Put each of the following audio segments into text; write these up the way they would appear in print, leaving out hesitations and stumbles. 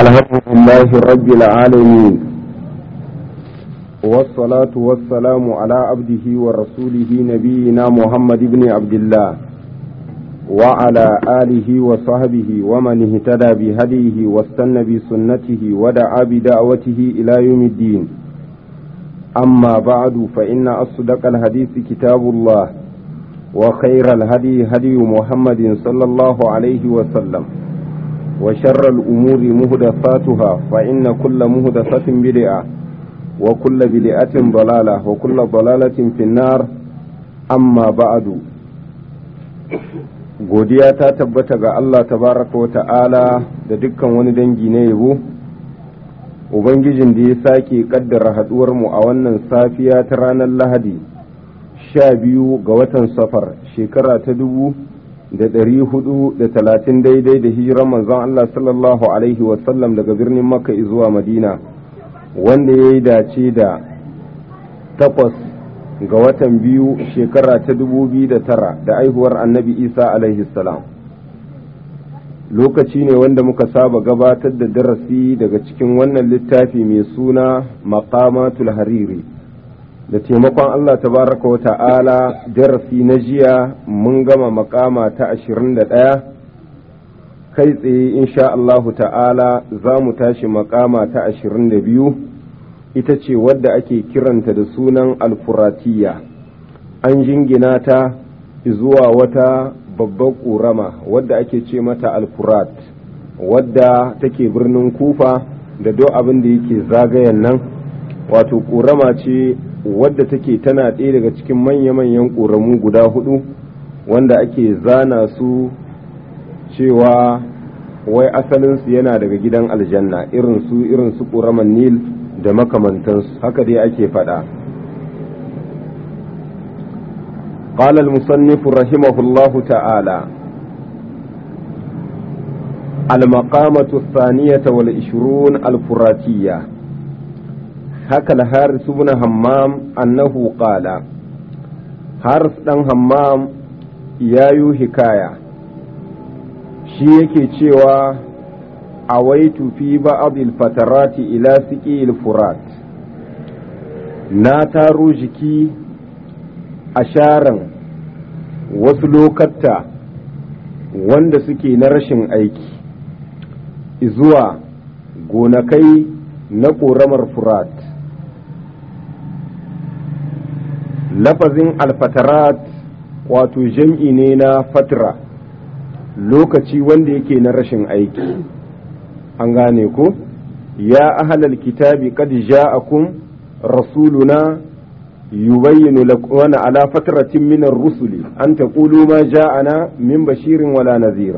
الحمد لله رب العالمين، والصلاة والسلام على عبده ورسوله نبينا محمد بن عبد الله وعلى آله وصحبه ومن اهتدى بهديه واستنى بسنته ودعا بدعوته إلى يوم الدين. أما بعد فإن أصدق الحديث كتاب الله، وخير الهدي هدي محمد صلى الله عليه وسلم، وشر الأمور مهدفاتها فإن كل مهدفة بدعة وكل بدعة ضلالة وكل ضلالة في النار. أما بعد، godiya ta tabbata ga Allah tabaraka wa ta'ala da dukkan wani dangi na yabo, ubangijin da ya sake kaddara haduwar mu a wannan safiya ta ranar Lahadi 12 ga watan Safar shekara ta 1430 daidai da hijiran manzon Allah sallallahu alaihi wasallam daga birnin Makka zuwa Madina, wanda ya yi dace da 8 ga watan 2 shekara ta 2009 da aihuwar annabi Isa alaihi salam. Lokaci ne wanda muka saba gabatar da darasi daga cikin wannan littafi mai suna Maqamatul Hariri, da taimakon Allah tabaraka wa ta'ala. Darasi na jiya mun gama makama ta 21, kai tsaye insha Allahu ta'ala za mu tashi makama ta 22, ita ce wadda ake kiranta da sunan alfuratiya. An jingina ta zuwa wata babbar ƙorama wadda ake ce mata alfurat, wadda take birnin Kufa da do abin da yake zagayen nan. Wato ƙorama ce wadda take tana ɗaya daga cikin manya-manyan ƙoramu guda 4 wanda ake zana su cewa wai asalinsu yana daga gidan aljanna, irin su ƙoraman Nil da makamantansu, haka dai ake faɗa. قال المصنف رحمه الله تعالى: المقامة 22 الفراتية. حكى الحارث بن همام أنه قال: حارث بن همام يايو حكاية شيكي تشيوا awaitu fi ba'dil fatarati ila siqil furat. Na taro jiki a sharan wasu lokatta wanda suke na rashin aiki zuwa gonakai na ƙoramar furat. Lafazin alfatarat wato jam'i ne na fatra, lokaci wanda yake na rashin aiki. An gane ko? Ya ahlal kitabi qad ja'akum rasuluna yubayyinu lakum wa ala fatratin min ar-rusuli an taqulu ma ja'ana min bashirin wala nadhira.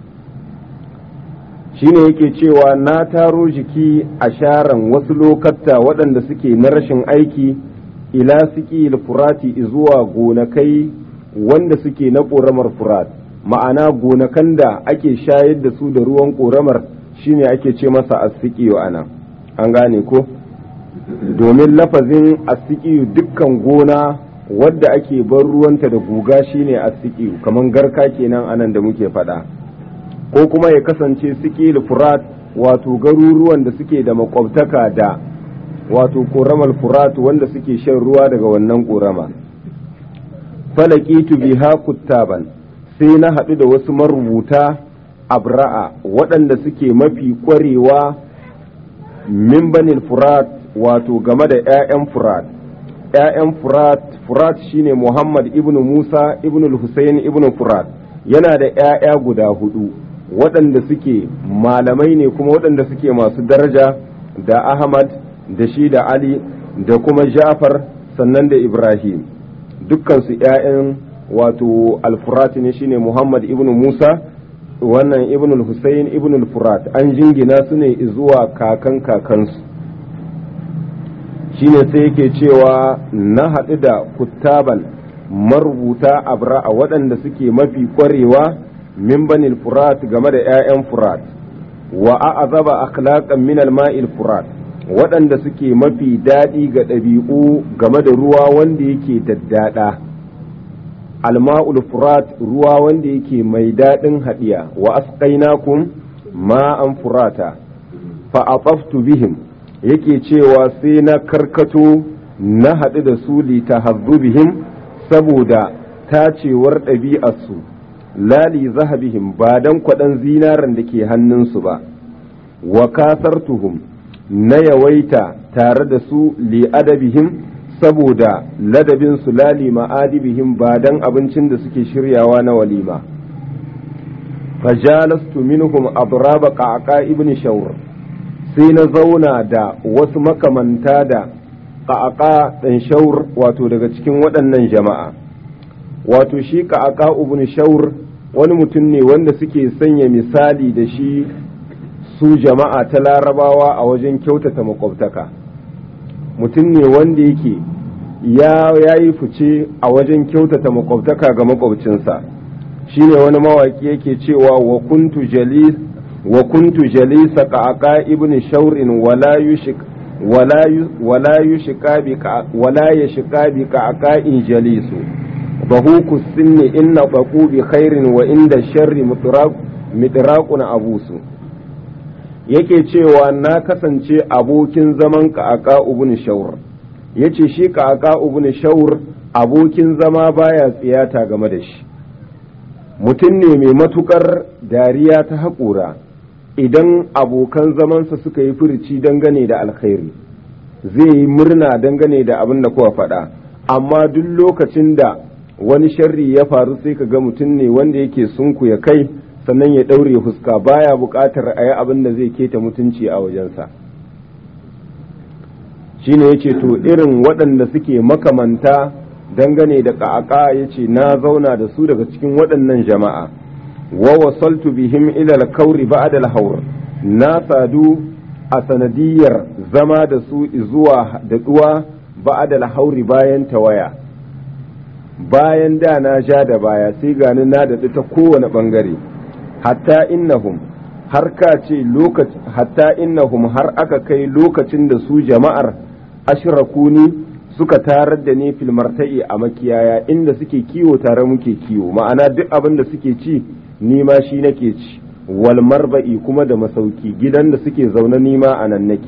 Shine yake cewa na taro jiki a sharan wasu lokatta waɗanda suke na rashin aiki ila siqil furati zuwa gonakai wanda suke na ƙoramar furat, ma'ana gonakan da ake shayar da su da ruwan ƙoramar shine ake ce masa asiqiyu ana. An gane ko? Domin lafazin asiqiyu dukkan gona wadda ake bar ruwanta da guga shine asiqiyu, kaman garka kenan anan da muke faɗa. Ko kuma ya kasance siqil furat wato garuruwan da suke da makwabtaka da wato ƙoramar furat wanda suke shan ruwa daga wannan ƙorama. Falaqitu biha kuttaban, sai na haɗu da wasu marubuta abra'a waɗanda suke mafi ƙwarewa min banil furat, wato game da 'ya'yan furat. 'Ya'yan furat shine Muhammad ibn Musa ibn Hussein ibn Furat. Yana da 'ya'ya guda 4 waɗanda suke malamai ne kuma waɗanda suke masu daraja, da Ahmad da shi da Ali da kuma Ja'far sannan da Ibrahim. Dukkansu 'ya'yan wato al-Furat ne, shine Muhammad ibn Musa, wannan ibn al-Husayn ibn al-Furat. An jingina su ne zuwa kakansu. Shine sai yake cewa na haɗu da kuttaban marubuta abra'a waɗanda suke mafi ƙwarewa min banil furat game da 'ya'yan furat, wa a'azaba akhlaqan min al-ma'il furat, waɗanda suke mafi daɗi ga ɗabi'u game da ruwa wanda yake daddada. Alma'ul furat, ruwa wanda yake mai daɗin haɗiya. Wa asqainakum ma'an furata, fa ataftu bihim yake cewa sai na karkato na haɗu da su li tahazzubihim saboda tacewar ɗabi'arsu lali zahabihim ba dan kwaɗan zinaran da ke hannunsu ba wa kasartuhum na yawaita tare da su li adabihim saboda ladabinsu lali ma'adibihim ba dan abincin da suke shiryawa na walima fajalastu minhum adraba qaqa ibn shawr sai na zauna da wasu makamanta da qaqa dan shawr wato daga cikin waɗannan jama'a wato shi qaqa ibn shawr wani mutum ne wanda suke sanya misali da shi su jama'a ta larabawa a wajen kyautata makwabtaka mutum ne wanda yake ya yi fice a wajen kyautata makwabtaka ga makwabcinsa shine wani mawaki yake cewa wa kuntu jalisa qaqa ibn shawrin wala yashqa bi qaqa'in jalisu bahuku sinni inna baqu bi khairin wa inda sharri mitraqun abusu yake cewa na kasance abokin zaman qaqa ibn shawr yace shi qaqa ibn shawr abokin zama baya tsiyata game da shi mutum ne mai matukar dariya ta haƙura idan abokan zamansa suka yi furici dangane da alkhairi zai yi murna dangane da abin da kuwa faɗa amma duk lokacin da wani sharri ya faru sai ka ga mutum ne wanda yake sunkuya kai sannan ya ɗaure fuska baya buƙatar a yi abin da zai keta mutunci a wajensa shine yace to irin waɗanda suke makamanta dangane da ƙaƙa ya ce na zauna da su daga cikin waɗannan jama'a wa wasaltu bihim ila al-kauri ba'da al-hawr na sadu a sanadiyar zama da su zuwa da duwa ba'da al-hawri bayan tawaya bayan da na ja da baya sai gani na da ta kowane bangare hatta innahum har ka ce lokaci hatta innahum har aka kai lokacin da su jama'ar ashrakuni suka tarar da ni fil marta'i a makiyaya inda suke kiwo tare muke kiwo ma'ana duk abin da suke ci ni ma shi nake ci wal marba'i kuma da masauki gidan da suke zaune ni ma anan nake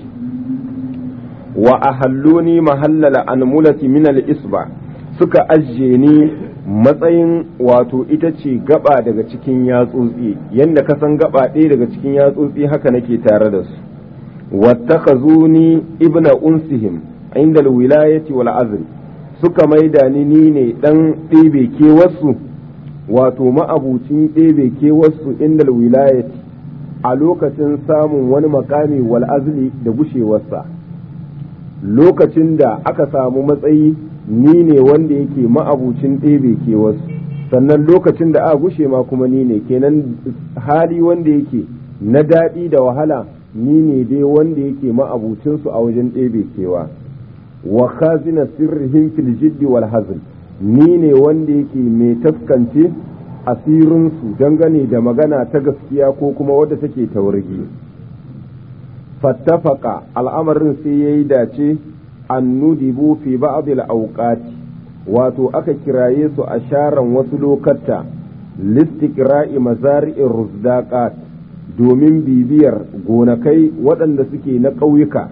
wa ahalluni mahallala anmulati min al isba suka ajje ni matsayin wato ita ce gaba daga cikin yatsotsi yanda ka san gaba ɗaya daga cikin yatsotsi haka nake tare da su wattakhazuni ibna unsihim inda alwilayati wal azl suka maida ni ne dan ɗebe kewarsu wato ma'abucin ɗebe kewarsu inda alwilayati a lokacin samun wani makami wal azli da gushewarsa lokacin da aka samu matsayi ni ne wanda yake ma'abucin ɗebe kewarsu sannan lokacin da aka gushe ma kuma ni ne kenan hali wanda yake na daɗi da wahala ni ne dai wanda yake ma'abucinsu a wajen ɗebe kewa wa khazina sirrihim fil jiddi wal hazl ni ne wanda yake mai taskance asirinsu dangane da magana ta gaskiya ko kuma wadda take tawargi fattafaka al'amarin sai yayi dace an nudibu fi ba'd al-awqati wato aka kiraye su a sharan wasu lokata listiqra'i mazari'ir ruzdaqat domin bibiyar gonakai waɗanda suke na ƙauyuka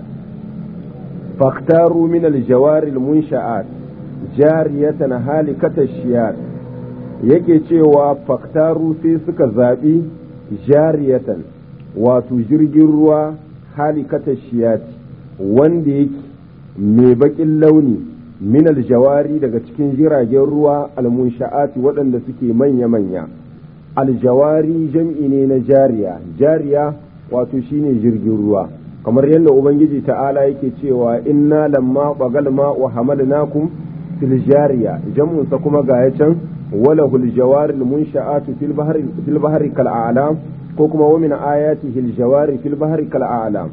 faktaru min aljawari munsha'at jariyatan halikata shiyat yake cewa faktaru sai suka zaɓi jariyatan wato jirgin ruwa halikata shiyat wanda yake mai baƙin launi min aljawari daga cikin jiragen ruwa almunsha'ati waɗanda suke manya-manya aljawari jam'i ne na jariya wato shine jirgin ruwa kamar yadda ubangiji ta'ala yake cewa inna lamma bagal ma wa hamalnakum fil jariya jam'un sa kuma ga yacan wala hul jawari al munsha'atu fil bahri kal a'lam ko kuma wa min ayatihi al jawari fil bahri kal a'lam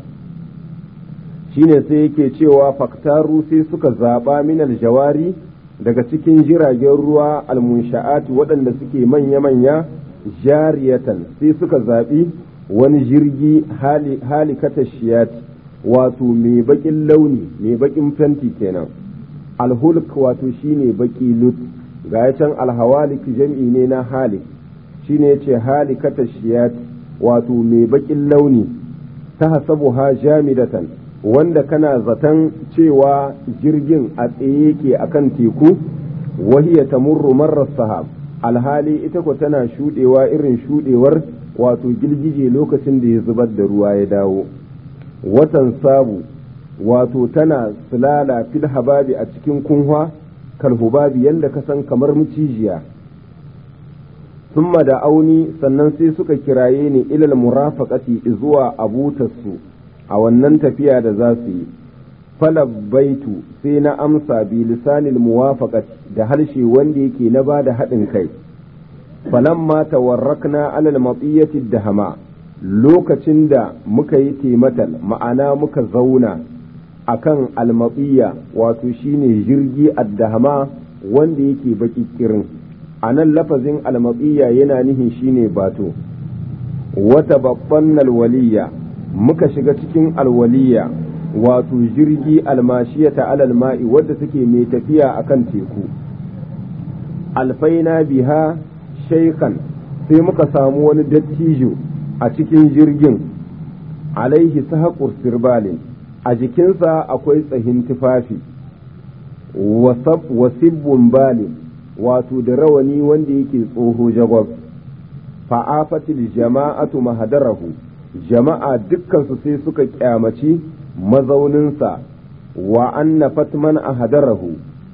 shine sai yake cewa faktaru sai suka zaba min al jawari daga cikin jiragen ruwa al munsha'ati waɗanda suke manya jariyatan sai suka zaɓi wani jirgi halikata shiyat wato mai baƙin launi mai baƙin fenti kenan alhulk wato shine baƙi lut ga can alhawalik jam'i ne na halik shine yace halikata shiyat wato mai baƙin launi tahsabuha jamidatan wanda kana zaton cewa jirgin a tsaye yake akan teku wahiya tamurru marras sahab alhali ita ko tana shudewa irin shudewar wato girgije lokacin da ya zubar da ruwa ya dawo watan sabu wato tana sulala fil hababi a cikin kunwa kalhubabi yanda ka san kamar mucijiya summa da auni sannan sai suka kiraye ni ilal murafaqati zuwa abutarsu a wannan tafiya da za su yi falabbaitu sai na amsa bi lisanil muwafaqati da harshe wanda yake na bada haɗin kai falamma tawarrakna alal matiyati dahama lokacin da muka yi tematal ma'ana muka zauna akan almatiya wato shine jirgi addahama wanda yake baki kirin anan lafazin almatiya yana nihin shine bato wata babban alwaliya muka shiga cikin alwaliya wato jirgi almashiyata alal ma'i wadda take mai tafiya akan teku alfaina biha shaykhan sai muka samu wani dattijo a cikin jirgin alaihi sahaqur sirbalin a jikinsa akwai tsahin tufafi wasibbun balin wato da rawani wanda yake tsoho jagwab fa'afatil jama'atu mahadarahu jama'a dukkansu sai suka kyamaci mazauninsa wa anna fatman ahadarahu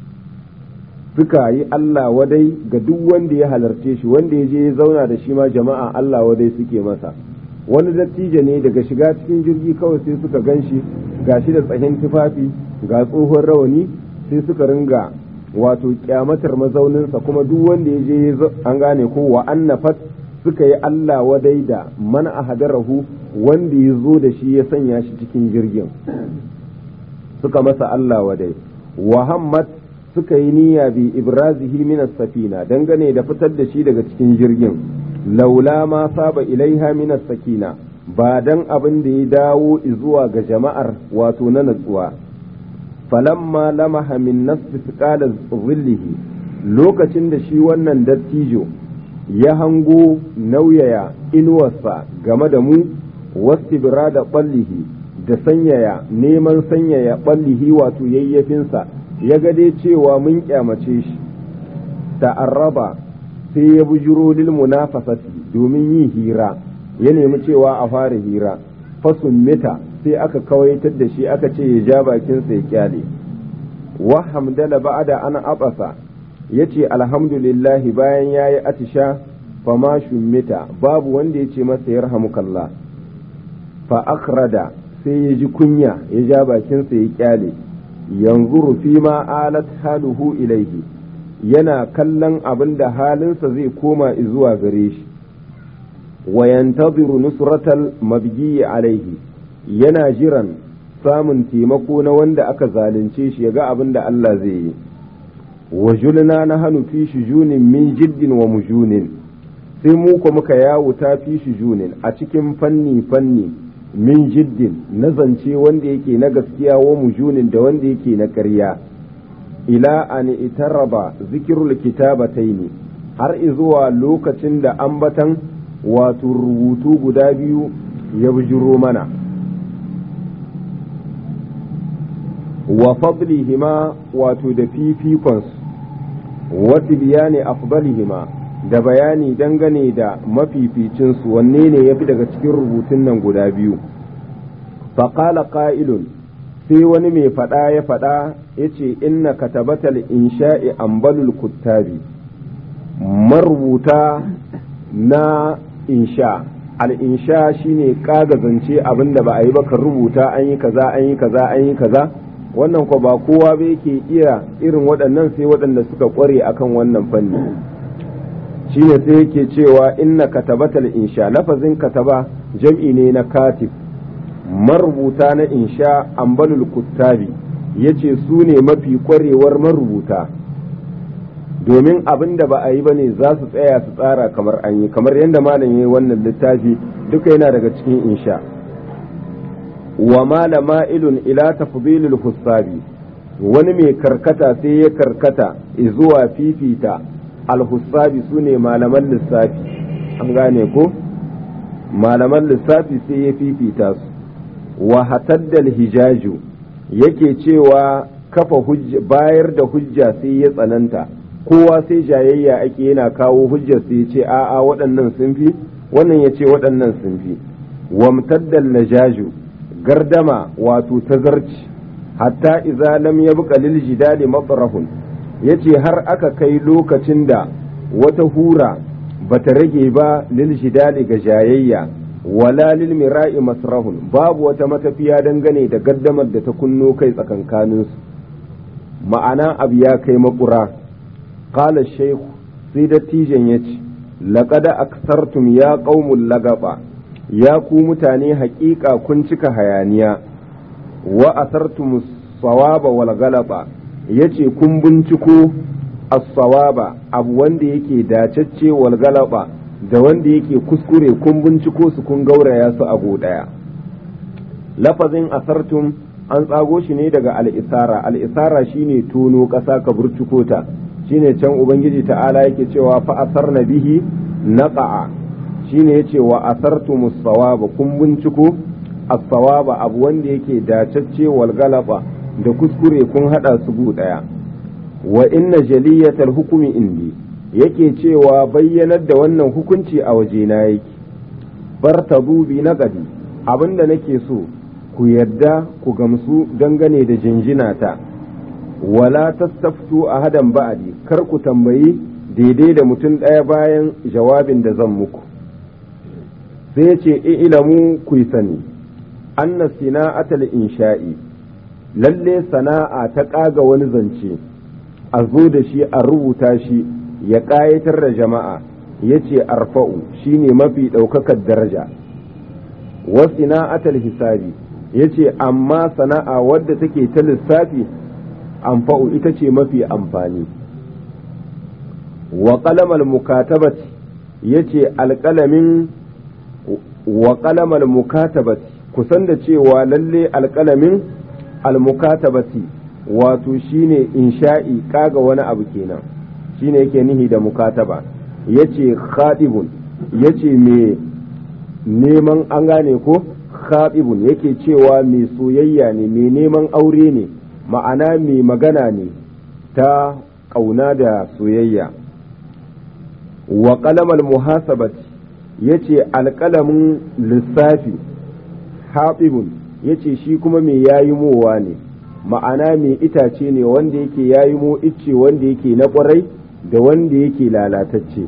suka yi Allah wadai ga duk wanda ya halarce shi wanda ya je ya zauna da shi ma jama'a Allah wadai suke masa wani dattijo ne daga shiga cikin jirgi kawai sai suka ganshi gashi da tsahin tufafi ga tsohon rawani sai suka ringa wato kyamatar mazauninsa kuma duk wanda ya je an gane ko wa annafat suka yi Allah wadai da man ahadarahu wanda ya zo da shi ya sanya shi cikin jirgin suka masa Allah wadai wa hammat suka yi niyya bi ibrazihi min as-safina dangane da fitar da shi daga cikin jirgin laula ma saba ilaiha min as-sakina ba dan abin da ya dawo zuwa ga jama'ar wato na natsuwa falamma lamaha min nasfi qala zillihi lokacin da shi wannan dattijo ya hango nauyaya inuwarsa game da mu wastibra da ballihi da sanyaya neman sanyaya ballihi wato yayyafinsa ya ga dai cewa mun kyamace shi ta'arraba sai ya bujuro lil munafasati domin yin hira ya nemi cewa a fara hira fasummita sai aka kawaitar da shi aka ce ya ja bakinsa ya kyale wa hamdala ba'da ana abasa yace alhamdulillahi bayan yayi atisha fama shummita babu wanda yace masa yarhamukallah fa akrada sai ya ji kunya ya ja bakinsa ya kyale yanzuru fi ma alat haluhu ilaihi yana kallon abin da halinsa zai koma zuwa gare shi wa yantaziru nusratal mabghi alaihi yana jiran samun taimako na wanda aka zalunce shi yaga abin da Allah zai yi wa julna nahnu fi shujunin min jiddin wa mujunin sai mu ko muka yawo ta fi shujunin a cikin fanni min jiddin na zance wanda yake na gaskiya wa mujunin da wanda yake na ƙarya ila an itaraba zikirul kitabataini har izuwa lokacin da ambatan wato rubutu guda biyu ya bujiro mana wa fadlihima wato da fifikons wa tibyani afdalihima da bayani dangane da mafificinsu wanne ne ya fi daga cikin rubutun nan guda biyu faƙala ƙa'ilun sai wani mai faɗa ya faɗa ya ce inna katabatal insha'i ambalul kuttabi marubuta na insha al'insha shine ƙaga zance abinda ba a yi ba ka rubuta an yi kaza an yi kaza an yi kaza wannan ko ba kowa ba yake iya irin waɗannan sai waɗanda suka ƙware akan wannan fanni shine sai yake cewa inna katabatal insha lafazin kataba jam'i ne na katib marubuta na insha ambalul kuttabi yace su ne mafi kwarewar marubuta domin abin da ba a yi ba ne za su tsaya su tsara kamar an yi kamar yadda malam ya yi wannan littafi duka yana daga cikin insha wa malama ilun ila tafdilul hussabi wani mai karkata sai ya karkata zuwa fifita alhussabi su ne malaman lissafi an gane ko malaman lissafi sai ya fifita su wa hataddal hijaju yake cewa kafa hujja bayar da hujja sai ya tsananta, kowa sai jayayya ake yana kawo hujjar sai ya ce a'a waɗannan sun fi, wannan ya ce waɗannan sun fi. Wamtaddal najaju gardama wato tazarci hatta idza lam yabqa lil jidali matrahun, yace har aka kai lokacin da wata hura bata rage ba lil jidali ga jayayya wala lil mira'i masrahun, babu wata matafiya dangane da gaddamar da ta kunno kai tsakankaninsu, ma'ana abu ya kai makura. qala shaykh sai dattijan yace laqad aksartum ya qaumul lagaba, ya ku mutane haƙiƙa kun cika hayaniya, wa asartum sawaba wal galaba, yace kun binciko as-sawaba abu wanda yake dacacce wal galaba da wanda yake kuskure kun binciko su kun gauraya su abu daya. Lafazin asartum an tsago shi ne daga al-isara, al-isara shine tono ƙasa ka burciko ta, shine can ubangiji ta'ala yake cewa fa asarna bihi naqa'a, shine yace wa asartumus sawaba kun binciko as-sawaba abu wanda yake dacacce wal galaba da kuskure kun hada su gu daya. Wa inna jaliyatal hukumi indi, yake cewa bayyanar da wannan hukunci a wajena yake. Fartabu bi naqadi, abinda nake so ku yarda ku gamsu dangane da jinjinata, wala tastaftu ahadan ba'di, kar ku tambayi daidai da mutum ɗaya bayan jawabin da zan muku. Sai ya ce ilamu ku yi sani anna sina'atal insha'i, lalle sana'a ta ƙaga wani zance a zo da shi a rubuta shi ya ƙayatar da jama'a, ya ce arfa'u shine mafi ɗaukakar daraja. Wa sina'atal hisabi, ya ce amma sana'a wadda take ta lissafi anfa'u ita ce mafi amfani. Wa qalamal mukatabati, ya ce alƙalamin wa qalamal mukatabati, kusan da cewa lalle alƙalamin almukatabati wato shine insha'i kaga wani abu kenan, shine yake nihi da mukataba. Yace khadibun, yace me neman, an gane ko khadibun yake cewa me soyayya ne, me neman aure ne, ma'ana me magana ne ta kauna da soyayya. Wa qalamal muhasabati, yace alƙalamin lissafi haɓibun, yace shi kuma mai yayimowa ne, ma'ana mai itace ne wanda yake yayimo icce wanda yake na ƙwarai da wanda yake lalatacce.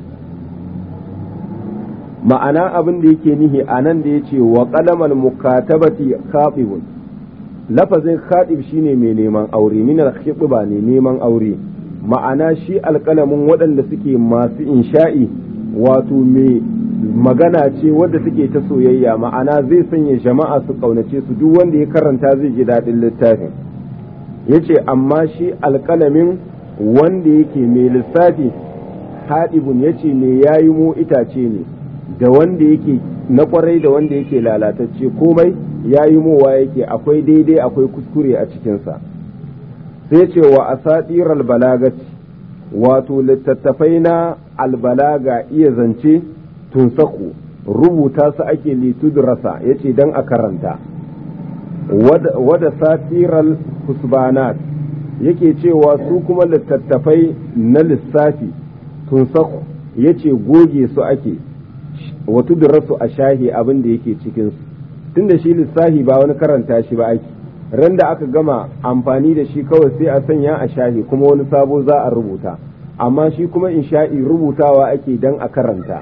Ma'ana abin da yake nihi a nan da yace wa qalamal mukatabati haɓibun, lafazin haɗib shine mai neman aure, min al-khitba ne neman aure, ma'ana shi alƙalamin waɗanda suke masu insha'i wato mai magana ce wadda take ta soyayya, ma'ana zai sanya jama'a su kaunace su, duk wanda ya karanta zai ji daɗin littafin. Yace amma shi alƙalamin wanda yake mai lissafi haɗibun, yace mai yayi mu itace ne da wanda yake na ƙwarai da wanda yake lalatacce, komai yayi mowa yake, akwai daidai akwai kuskure a cikinsa. Sai ce wa asatiral balagati, wato littattafai na albalaga iya zance tunsaku rubuta su ake litudrasa, yace dan a karanta. Wada satiral husbanat, yake cewa su kuma littattafai na lissafi tunsaku, yace goge su ake, wa tudrasu a shahi abin da yake cikin su, tunda shi lissafi ba wani karanta shi ba ake, ran da aka gama amfani da shi kawai sai a sanya a shahi kuma wani sabo za a rubuta, amma shi kuma insha'i rubutawa ake dan a karanta.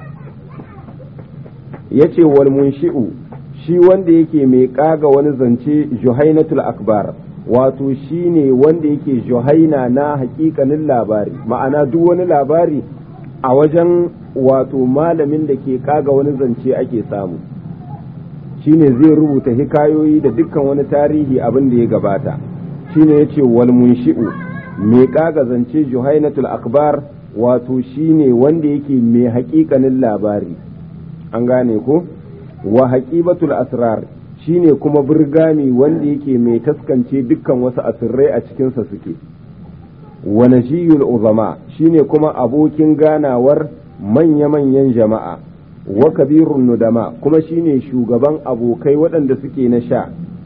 Yace wal munshi'u, shi wanda yake mai kaga wani zance juhainatul akbar, wato shine wanda yake juhaina na hakikanin labari, ma'ana duk wani labari a wajen wato malamin da ke kaga wani zance ake samu, shine zai rubuta hikayoyi da dukkan wani tarihi abin da ya gabata. Shine yace wal munshi'u, mai kaga zance juhainatul akbar, wato shine wanda yake mai hakikanin labari, an gane ko. Wa haqibatul asrar, shine kuma burgami wanda yake mai taskance dukkan wasu asirrai a cikinsa suke. Wa najiyul uzama, shine kuma abokin ganawar manya-manyan jama'a. Wa kabirun nudama, kuma shine shugaban abokai waɗanda suke na sha,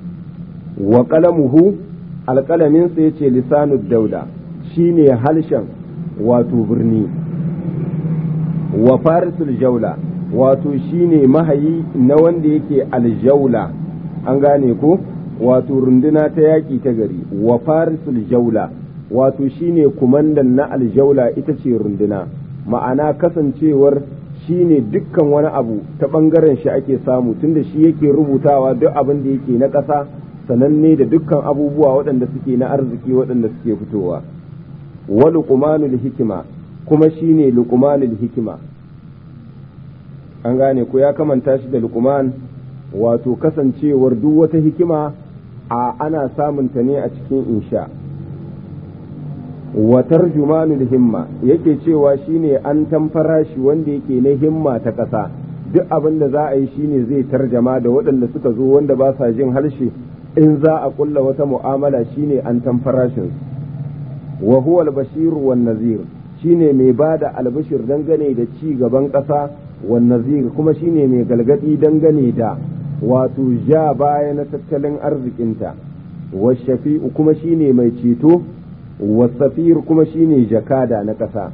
wa qalamuhu alqalamin sa yace lisanud daula shine halshen wato birni wa farisul jaula wato shine mahayi na wanda yake aljaula an gane ko wato runduna ta yaƙi ta gari wa farisul jaula wato shine kumandan na aljaula ita ce runduna ma'ana kasancewar shine dukkan wani abu ta ɓangaren shi ake samu tunda shi yake rubutawa duk abin da yake na ƙasa sananne da dukkan abubuwa waɗanda suke na arziki waɗanda suke fitowa wa luqmanul hikima kuma shine luqmanul hikima an gane ko ya kamanta shi da luqman wato kasancewar duk wata hikima ana samun ta ne a cikin insha wa tarjumanul himma yake cewa shine an tamfara shi wanda yake na himma ta ƙasa duk abin da za a yi shine zai tarjama da waɗanda suka zo wanda ba sa jin harshe in za a kulla wata mu'amala shine an tamfara shi wa huwa al-bashir wan nazir shine mai bada albashir dangane da ci gaban ƙasa wan nazir kuma shine mai galgadi dangane da wato ja baya na tattalin arzikinta wa shafi'u kuma shine mai ceto wa safir kuma shine jakada na ƙasa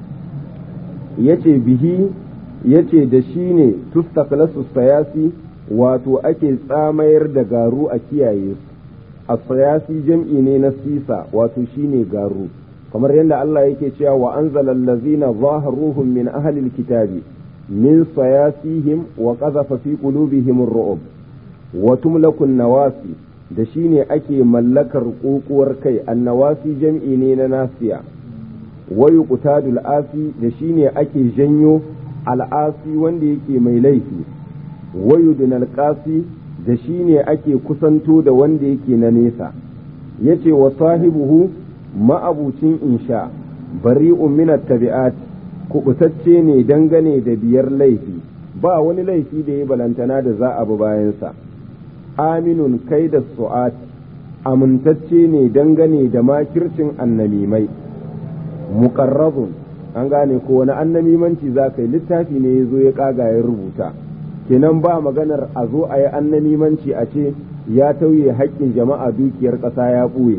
yace bihi yace da shine tustaqlasu sayasi wato ake tsamayar da garu a kiyaye su as-sayasi jam'i ne na sisa wato shine garu kamar yadda Allah yake cewa wa anzala allazina zaharuhum min ahli alkitabi min sayasihim wa qadhafa fi qulubihim ar-ru'b wa tumlaku nawasi da shine ake mallakar kokuwar kai annawasi jam'i ne na nasiya wa yuqtadul asi da shine ake janyo al'asi wanda yake mai laifi wa yudnal qasi da shine ake kusanto da wanda yake na nesa yace wa sahibuhu ma'abucin insha bari'un min at-tabi'at kubutacce ne dangane da biyar laifi ba wani laifi da ya balantana da za a bi bayansa aminun kai da su'at amintacce ne dangane da makircin annamimai muqarrabun an gane ko wani annamimanci za ka yi littafi ne ya zo ya kaga ya rubuta kenan ba maganar a zo a yi annamimanci a ce ya tauye haƙƙin jama'a dukiyar ƙasa ya ɓuye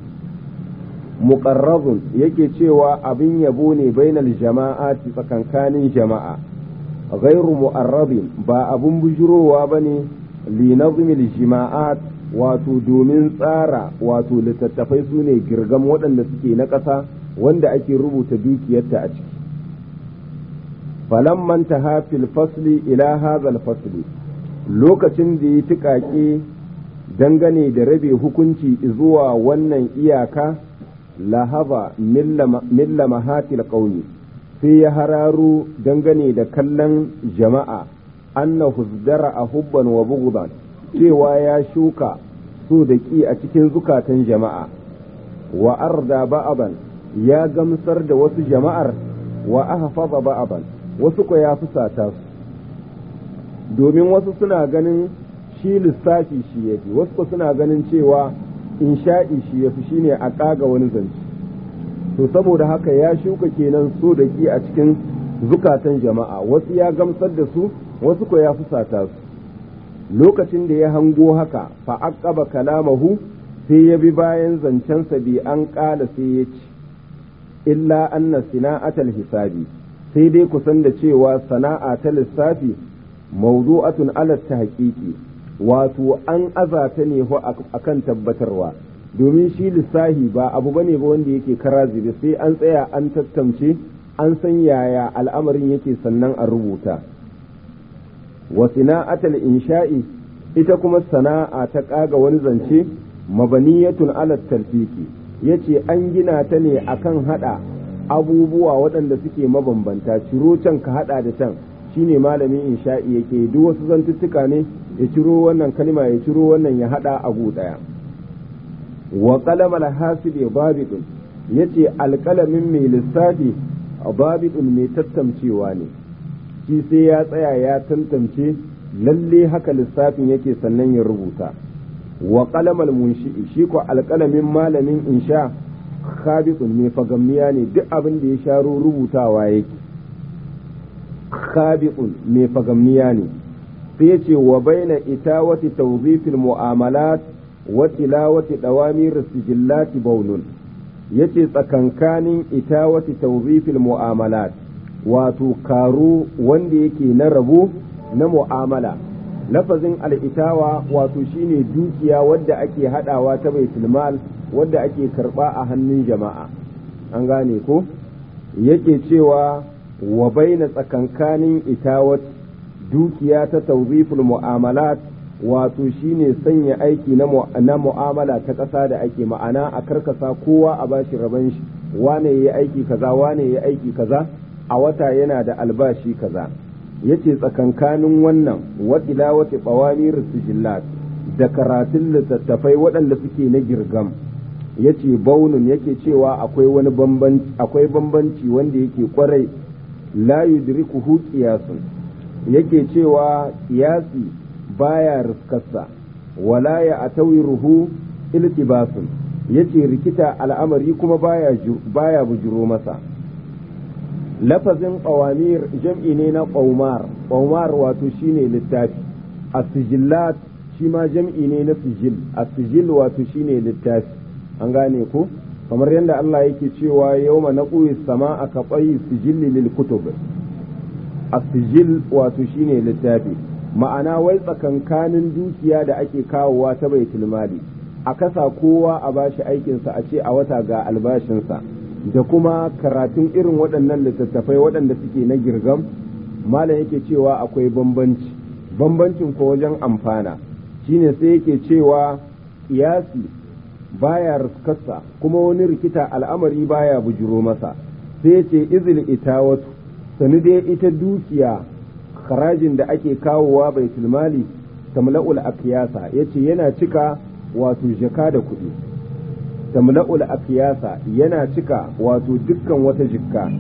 muqarrabun yake cewa abin yabo ne bainal jama'ati tsakankanin jama'a ghairu mu'arrabin ba abun bujurowa bane li nazmil jima'at wato domin tsara wato littattafai su ne girgam waɗanda suke na ƙasa wanda ake rubuta dukiyarta a ciki falamman taha fil fasli ila hadha fasli lokacin da ya tiƙaƙe dangane da rabe hukunci zuwa wannan iyaka lahaba milla mahatil qaumi sai ya hararo dangane da kallon jama'a annahu zdara a hubban wa bughdan cewa ya shuka so da ki a cikin zukatan jama'a wa arda ba'aban ya gamsar da wasu jama'ar wa ahfaza ba'aban wasu ko ya fusata su domin wasu suna ganin shi lissafi shi yake wasu ko suna ganin cewa insha'i shi yafi shine a kaga wani zance to saboda haka ya shuka kenan so da ki a cikin zukatan jama'a wasu ya gamsar da su wasu ko ya fusata su lokacin da ya hango haka fa aqaba kalamahu sai ya bi bayan zancensa bi an kala sai ya ci illa anna sina'atal hisabi sai dai kusan da cewa sana'a ta lissafi mawdu'atun ala tahqiqi wato an azata ne akan tabbatarwa domin shi lissahi ba abu bane ba wanda yake karazibi sai an tsaya an tattance an san yaya al'amarin yake sannan a rubuta wa sina'atul insha'i ita kuma sana'a ta kaga wani zance mabaniyatun ala talfiqi yace an gina ta ne akan hada abubuwa waɗanda suke mabambanta ciro can ka hada da can shine malamin insha'i yake duk wasu zantuttuka ne ya ciro wannan kalma ya ciro wannan ya hada a gu daya wa qalam al-hasib babidun yace alqalamin mai lissafi babidun mai tattamcewa ne shi sai ya tsaya ya tantance lalle haka lissafin yake sannan ya rubuta wa qalam al-munshi'i shi ko alqalamin malamin insha khabitun mai fagamniya ne duk abin da ya sharo rubutawa yake khabitun mai fagamniya ne sai yace wa baina itawati tawzifil mu'amalat wa tilawati dawamir sijillati baunun yace tsakankanin itawati tawzifil mu'amalat wato karo wanda yake na rabo na mu'amala. Lafazin al'itawa wato shine dukiya wadda ake hadawa ta baitul mal wadda ake karba a hannun jama'a, an gane ko. Yake cewa wa baina tsakankanin itawat dukiya ta tawziful mu'amalat wato shine sanya aiki na mu'amala ta ƙasa da ake, ma'ana a karkasa kowa a bashi raban shi, wane yayi aiki kaza wane yayi aiki kaza a wata yana da albashi kaza. Yace tsakankanin wannan wa tilawati qawamir sijillat da karatun littattafai waɗanda suke na girgam, yace baunun yake cewa akwai bambanci wanda yake kwarai la yudrikuhu qiyasun, yake cewa qiyasi baya riskarsa wala ya atawiruhu iltibasun, yace rikita al'amari kuma baya bujuro masa. Lafazin qawamir jam'i ne na qawmar wato shine littafi, as-sijillat shi ma jam'i ne na sijil, as-sijil wato shine littafi, an gane ko. Kamar yadda Allah yake cewa yawma naqwi as-samaa ka tayyi sijilli lil kutub, as-sijil wato shine littafi, ma'ana wai tsakankanin dukiya da ake kawowa ta baitul mali a kasa kowa a bashi aikinsa a ce a wata ga albashinsa, da kuma karatun irin waɗannan littattafai waɗanda suke na girgam, malam yake cewa akwai bambancin ko wajen amfana. Shine sai yake cewa kiyasi baya riskarsa kuma wani rikita al'amari baya bujuro masa. Sai yace izil itawatu, sanu dai ita dukiya harajin da ake kawowa baitul mali tamla'ul aqyasa, yace yana cika wato jaka da kuɗi. tamla'ul aqyasa yana cika wato dukkan wata jikka.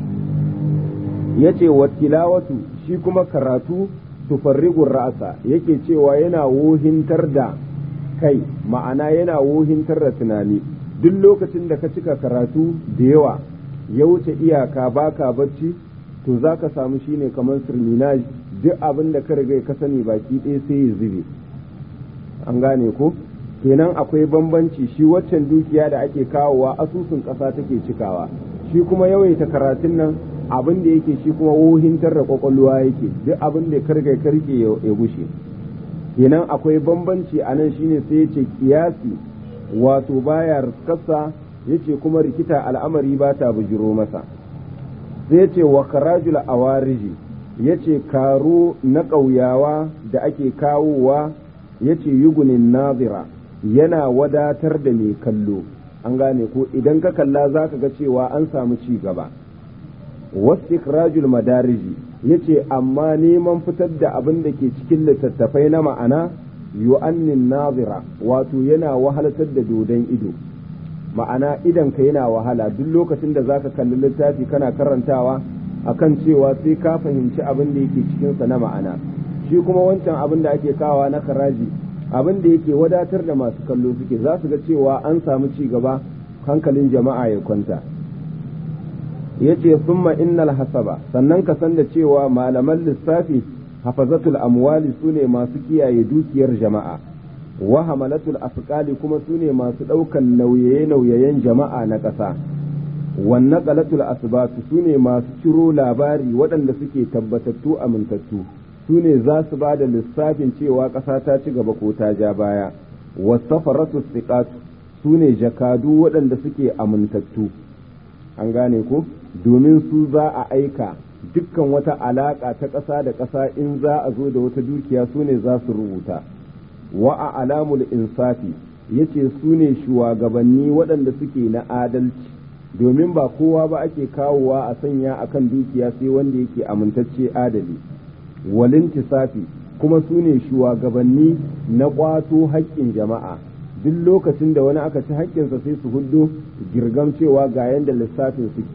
Yace wa tilawatu shi kuma karatu tufarrigu ra'sa, yake cewa yana wohintar da kai, ma'ana yana wohintar da tunani. Duk lokacin da ka cika karatu da yawa ya wuce iyaka baka bacci, to zaka samu shine kamar sirminaj, duk abin da ka riga ka sani baki ɗaya sai ya zube, an gane ko. Kenan akwai bambanci, shi waccan dukiya da ake kawowa asusun ƙasa take cikawa, shi kuma yawaita karatun nan abin da yake shi kuma wohintar da kwakwalwa yake, duk abin da karge ya gushe. Kenan akwai bambanci a nan, shine sai yace kiyasi wato baya riskarsa, yace kuma rikita al'amari ba ta bujiro masa. Sai yace wa karajul awariji, yace karo na ƙauyawa da ake kawowa, yace yugunin nazira yana wadatar da mai kallo, an gane ko. Idan ka kalla za ka ga cewa an samu ci gaba. Wastikrajul madariji, yace amma neman fitar da abin da ke cikin littattafai na ma'ana yu'annin nazira wato yana wahalatar da dodon ido, ma'ana idan ka yana wahala duk lokacin da zaka kalli littafi kana karantawa akan cewa sai ka fahimci abin da yake cikinsa na ma'ana. Shi kuma wancan abin da ake kawa na karaji abin da yake wadatar da masu kallo suke, za su ga cewa an samu ci gaba, hankalin jama'a ya kwanta. Yace summa innal hasaba, sannan ka san da cewa malaman lissafi hafazatul amwali sune masu kiyaye dukiyar jama'a, wa hamalatul afqali kuma sune masu daukan nauyayen jama'a na ƙasa, wan naqalatul asbat sune masu ciro labari waɗanda suke tabbatattu amintattu, sune za su ba da lissafin cewa ƙasa ta ci gaba ko ta ja baya. Wasafaratu siqat sune jakadu waɗanda suke amintattu, an gane ko, domin su za a aika dukkan wata alaƙa ta ƙasa da ƙasa, in za a zo da wata dukiya sune za su rubuta. Wa a alamul insafi, yace sune shugabanni waɗanda suke na adalci, domin ba kowa ba ake kawowa a sanya akan dukiya sai wanda yake amintacce adali. Walintisafi kuma sune shugabanni na ƙwato haƙƙin jama'a, duk lokacin da wani aka ci haƙƙinsa sai su huddo girgam cewa ga yanda lissafin su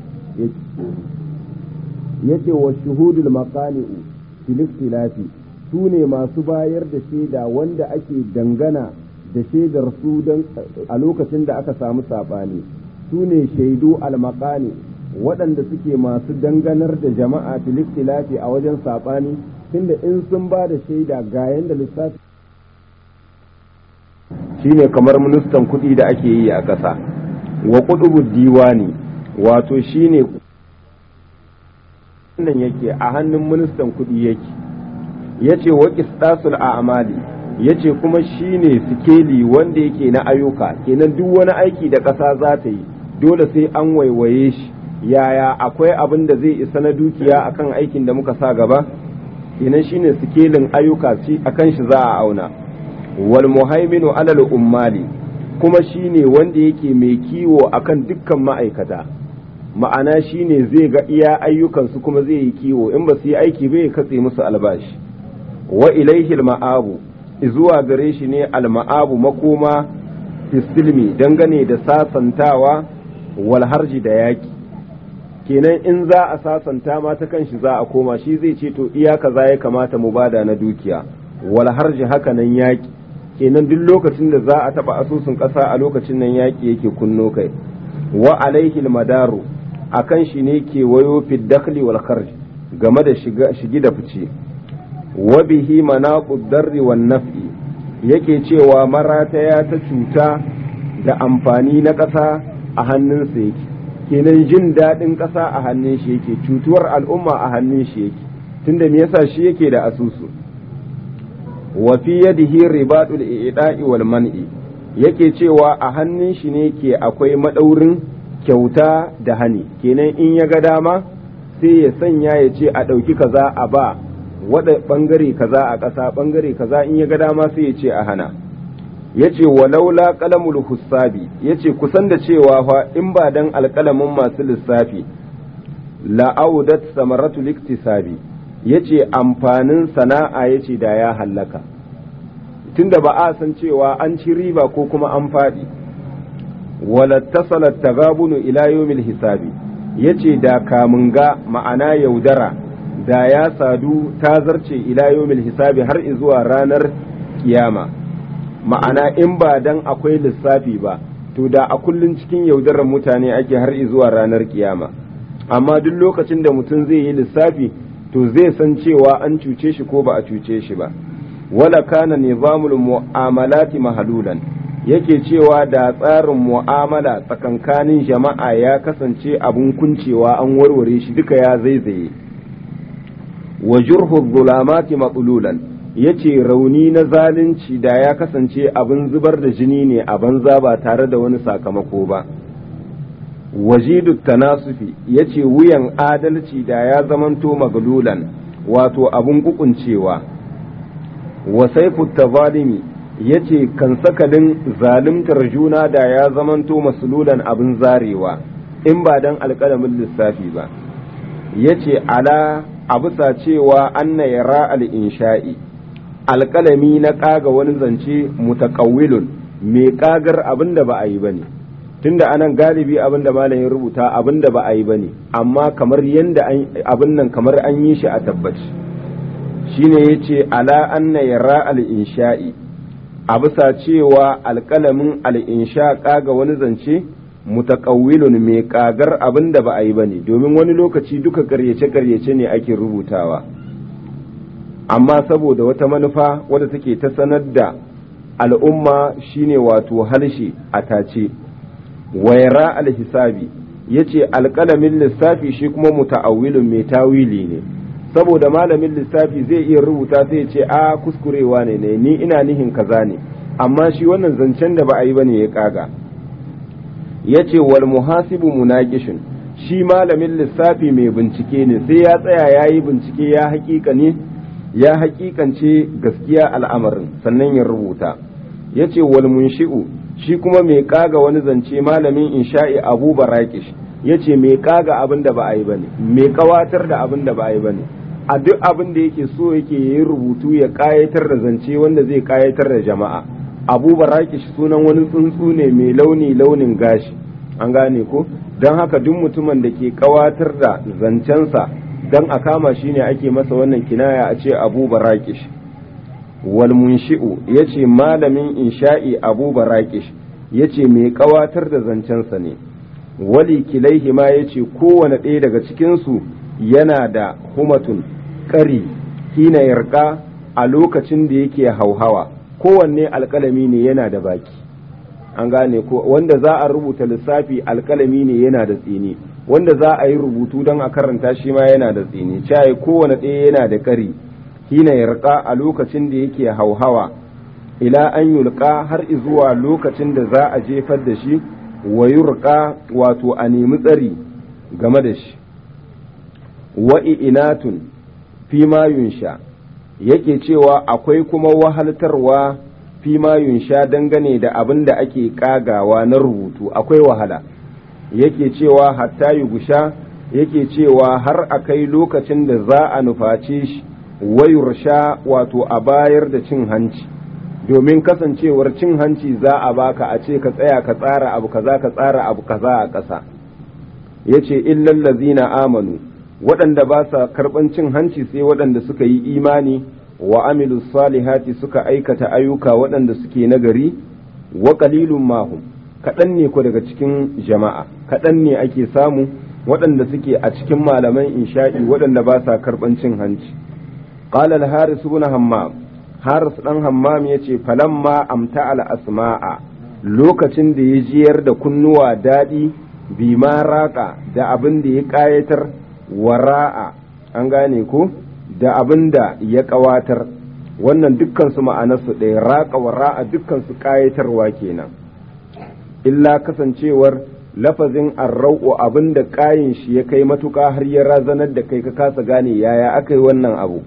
yace wa shuhudul maqani'u fil ikhtilafi, sune masu bayar da shaida wanda ake dangana da shaidar su a lokacin da aka samu sabani, sune shaidu al maqani waɗanda suke masu danganar da jama'a fil ikhtilafi a wajen sabani, tunda in sun ba da shaida ga yanda lissafi shine kamar ministan kuɗi da ake yi a ƙasa. Wa qutubud diwani wato shine wannan yake a hannun ministan kuɗi yake. Yace wa qistasul a'mali yace kuma shine sikeli wanda yake na ayyuka, kenan duk wani aiki da ƙasa za ta yi dole sai an waiwaye shi, yaya akwai abin da zai isa na dukiya akan aikin da muka sa gaba, kenan shine sikelin ayyuka shi akan shi za a auna. Wal muhaiminu alal ummali kuma shine wanda yake mai kiwo akan dukkan ma'aikata, ma'ana shine zai ga iya ayyukansu kuma zai yi kiwo, in ba su yi aiki bai katse musu albashi. Wa ilaihil ma'abu zuwa gare shi ne alma'abu makoma fisilmi dangane da sasantawa wal harji da yaki, kenan in za a sasanta ma ta kanshi za a koma, shi zai ce to iya kaza ya kamata mu bada na dukiya, wal harji haka nan yaki, kenan duk lokacin da za a taba asusun kasa a lokacin nan yaki yake kunno kai. Wa alaihil madaru akan shi ne ke wayo fi dakhli wal kharj game da shigi da fice. Wa bihi manaqud darri wan naf'i yake cewa marataya ta cuta da amfani na ƙasa a hannunsa yake, kenan jin daɗin ƙasa a hannun shi yake, cutuwar al'umma a hannun shi yake, tunda me yasa shi yake da asusu. Wa fi yadihi ribatul i'da'i wal man'i yake cewa a hannun shi ne ke akwai madaurin kyauta da hani, kenan in ya ga dama sai ya sanya ya ce a ɗauki kaza a ba wada bangare kaza a ƙasa, bangare kaza in ya ga dama sai ya ce a hana. Yace walaula qalamul husabi yace kusan da cewa fa in ba dan alƙalamin masu lissafi la audat samaratu liktisabi yace amfanin sana'a yace da ya hallaka, tunda ba a san cewa an ci riba ko kuma an faɗi. Wala tasalat tagabunu ila yawmil hisabi yace da kamun ga ma'ana yaudara da ya sadu ta zarce ila yawmil hisabi har zuwa ranar kiyama, ma'ana in ba dan akwai lissafi ba to da a kullun cikin yaudarar mutane ake har zuwa ranar kiyama. Amma duk lokacin da mutum zai yi lissafi to zai san cewa an cuce shi ko ba a cuce shi ba. Wala kana nizamul mu'amalati mahalulan yake cewa da tsarin mu'amala tsakankanin jama'a ya kasance abun kuncewa an warware shi duka ya zaizaye. Wa jurhu zulamati maqlulan yace rauni na zalunci da ya kasance abin zubar da jini ne a banza ba tare da wani sakamako ba. Wajidu tanasufi yace wuyan adalci da ya zamanto maglulan wato abun kukuncewa. Wa saifu tazalimi yace kan sakalin zalimtar juna da ya zamanto maslulan abin zarewa in ba dan alƙalamin lissafi ba. Yace ala a bisa cewa anna yara al-insha'i alƙalami na ƙaga wani zance mutaƙawilun mai ƙagar abin da ba a yi ba ne, tunda anan galibi abin da malamin rubuta abin da ba a yi ba ne, amma kamar yadda abin nan kamar an yi shi a tabbaci shine ya ce ala anna yara al-insha'i a bisa cewa alƙalamin al-insha ƙaga wani zance mutaƙawilun mai ƙagar abin da ba a yi ba ne, domin wani lokaci duka ƙaryace-ƙaryace ne ake rubutawa, amma saboda wata manufa wadda take ta sanar da al'umma shine wato harshe a tace. Waira alhisabi yace alƙalamin lissafi shi kuma muta'awwilun mai tawili ne, saboda malamin lissafi zai iya rubuta sai ya ce a kuskurewa ne ni ina nihin kaza ne, amma shi wannan zancen da ba a yi bane ya kaga. Yace wal muhasibu munaqishun shi malamin lissafi mai bincike ne, sai ya tsaya yayi bincike ya haƙiƙance gaskiya al'amarin sannan ya rubuta. Yace wal munshi'u shi kuma mai kaga wani zance malamin insha'i Abu Barakish yace mai kaga abin da ba a yi bane, mai kawatar da abin da ba a yi bane, a duk abin da yake so yake yi rubutu ya kayatar da zance wanda zai kayatar da jama'a. Abu Barakish sunan wani tsuntsu ne mai launin gashi, an gane ko, don haka duk mutumin da ke kawatar da zancensa dan a kama shi ne ake masa wannan kinaya a ce Abu Barakish. Wal munshi'u yace malamin insha'i Abu Barakish yace mai kawatar da zancensa ne. Wali kilaihi ma yace kowane ɗaya daga cikin su yana da humatun ƙari hina yarka a lokacin da yake hauhawa, kowanne alƙalami ne yana da baki, an gane ko, wanda za a rubuta lissafi alƙalami ne yana da tsini, wanda za a yi rubutu don a karanta shi ma yana da tsini, caye kowane ɗaya yana da ƙari, hina yarqa a lokacin da yake hauhawa, ila an yulqa har zuwa lokacin da za a jefar da shi, wa yurqa wato a nemi tsari game da shi. Wa inatun fi ma yunsha, yake cewa akwai kuma wahaltarwa fi ma yunsha dangane da abin da ake kagawa na rubutu, akwai wahala. Yake cewa hatta yugusha, yake cewa har a kai lokacin da za a nuface shi, wayursha wato a bayar da cin hanci, domin kasancewar cin hanci za a baka a ce ka tsaya ka tsara abu kaza ka tsara abu kaza a ƙasa. Yace illal ladzina amanu, waɗanda ba sa karɓan cin hanci sai waɗanda suka yi imani, wa amilu salihati suka aikata ayyuka waɗanda suke nagari, wa qalilun mahum, kaɗan ne ko daga cikin jama'a, kaɗan ne ake samu waɗanda suke a cikin malaman insha'i waɗanda ba sa karɓan cin hanci. Qala al-Haris ibn Hammam, Haris dan Hammam yace falamma amta al-asma'a, lokacin da ya jiyar da kunnuwa daɗi bima raka da abin da ya ƙayatar, wara'a, an gane ko, da abin da ya ƙawatar, wannan dukkansu ma'anarsu ɗaya, raka wara'a dukkansu ƙayatarwa kenan, illa kasancewar lafazin arrau'u abin da ƙayin shi ya kai matuƙa har ya razanar da kai ka kasa gane yaya aka yi wannan abu.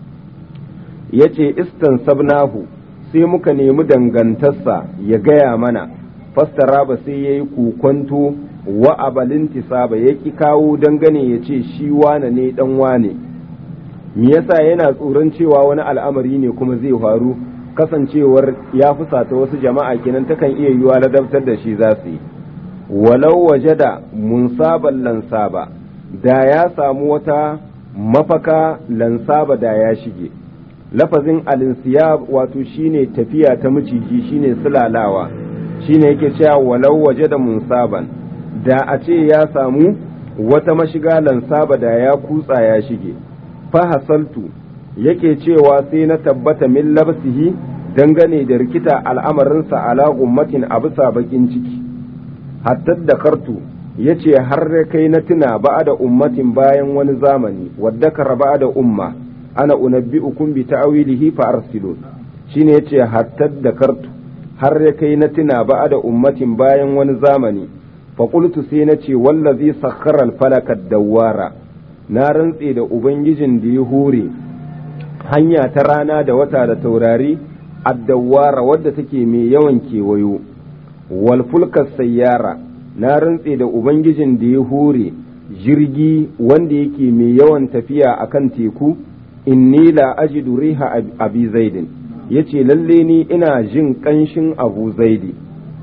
Ya ce istansabnahu, sai muka nemi dangantarsa ya gaya mana, fastara ba sai ya yi kukwanto wa abalin tisaba, ya ki kawo dangane ya ce shi wane ne dan wane. Me yasa yana tsoron cewa wani al'amari ne kuma zai faru, kasancewar ya fusata wasu jama'a kenan takan iya yiwa ladabtar da shi za su yi. Walau wajada munsaban lansaba, da ya samu wata mafaka lansaba da ya shige. Lafazin alinsiyab wato shine tafiya ta maciji, shine sulalawa, shine yake cewa walau wajada munsaban, da a ce ya samu wata mashiga lansaba da ya kutsa ya shige. Fahasaltu, yake cewa sai na tabbata min labsihi dangane da rikita al'amarinsa ala ummatin a bisa bakin ciki, hatta da kartu, yace har kai na tuna ba da ummatin bayan wani zamani, wadda ka ba da umma ana unabbi'ukum bi ta'wilihi fa arsilun, shine yace hatta da kartu, har kai na tuna ba da ummatin bayan wani zamani, fa qultu sai na ce wallazi sakhara al-falaka dawara, na rantse da ubangijin da ya hore hanya ta rana da wata da taurari, addawara wadda take mai yawan kewayo, wal fulka sayyara, na rantse da ubangijin da ya hore jirgi wanda yake mai yawan tafiya akan teku, inni la ajidu riha abi zaidin, yace lalle ni ina jin kanshin abu zaidi,